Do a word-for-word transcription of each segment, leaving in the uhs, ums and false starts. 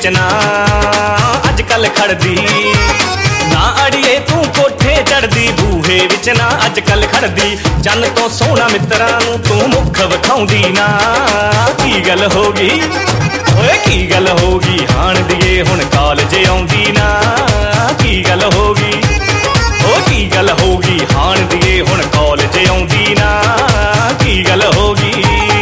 ना अजकल खड़दी ना अड़िए तू कोठे चढ़दी बूहे विच ना अजकल खड़दी जन तो सोहना मित्रां नूं तू मुख विखाउंदी ना की गल होगी ओए की गल होगी हाण दिए हुण कॉलेज आउंदी ना की गल होगी ओ की गल होगी हाण दिए हुण कॉलेज आउंदी ना की गल होगी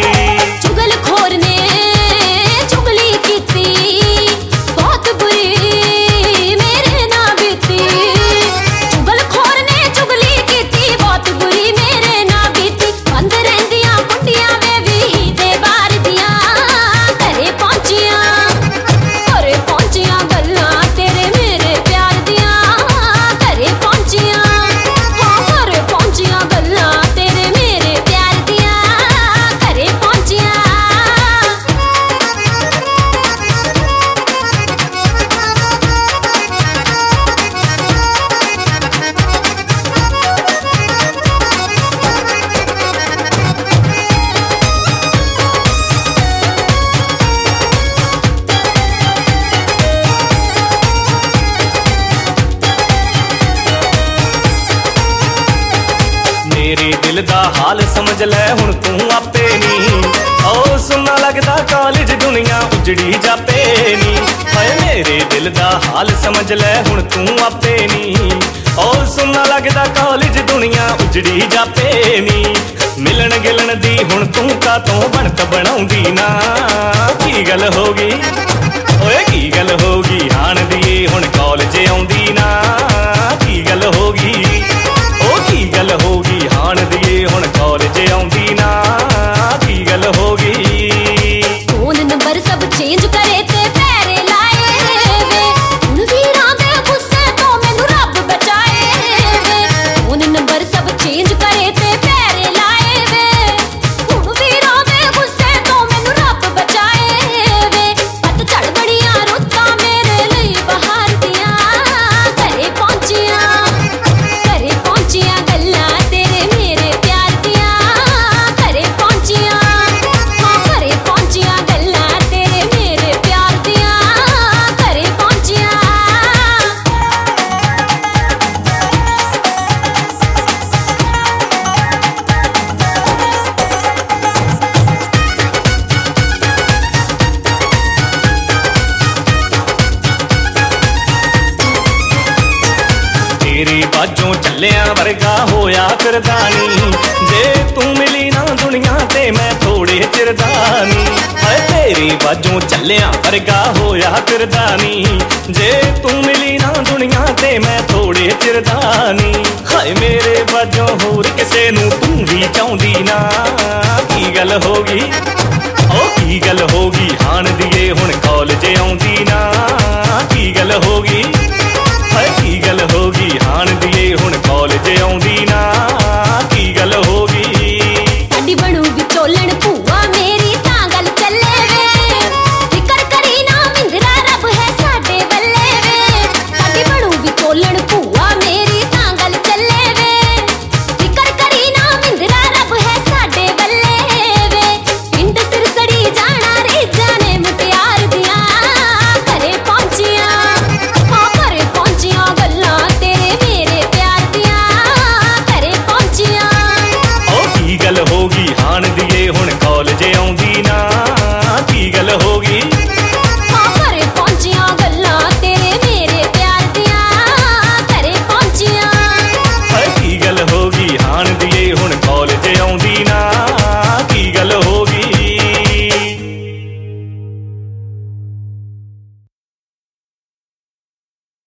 मेरे दिल दा हाल समझ लै हुण तू आपे नी ओ सुनना लगदा कॉलेज दुनिया उजड़ी जापे नी हाय मेरे दिल दा हाल समझ लै हुण तू आपे नी ओ सुनना लगदा कॉलेज दुनिया उजड़ी जापे नी मिलन गिलन दी हुण तू कातों बनत बनाउंदी ना की गल होगी ओए की गल होगी हाण दिए हुण कॉलेज आउंदी ना की गल होगी ओ की गल होगी हाण दिए हुण कॉलेज आउंदी ना की गल होगी फोन नंबर सब चेंज करे ते पैरे लाए वे हुण वीरां दे गुस्से तो मैनू रब बचाए वे फोन नंबर सब चेंज करे ते पैरे लाए वे हुण वीरां दे गुस्से तो मैनू रब बचाए वे पत झड़ बड़ियां रुत्तां मेरे लई बहार दियां घरे पहुंचियां घरे पहुंचियां गल्लां तेरे मेरे प्यार दियां घरे पहुंचियां हाँ घरे पहुंचियां गल्लां तेरे मेरे प्यार दियां घरे पहुंचियां तेरे बाजों चलिया वर्गा होया फिरदानी जे तू मिली ना दुनिया ते मैं थोड़े चिरदानी हाय तेरे बाजों चलिया वर्गा होया फिरदानी जे तू मिली ना दुनिया ते मैं थोड़े चिरदानी हाय मेरे बाजों होर किसे नू तू भी चाहुंदी ना की गल होगी ओ की गल होगी हाण दिए हुण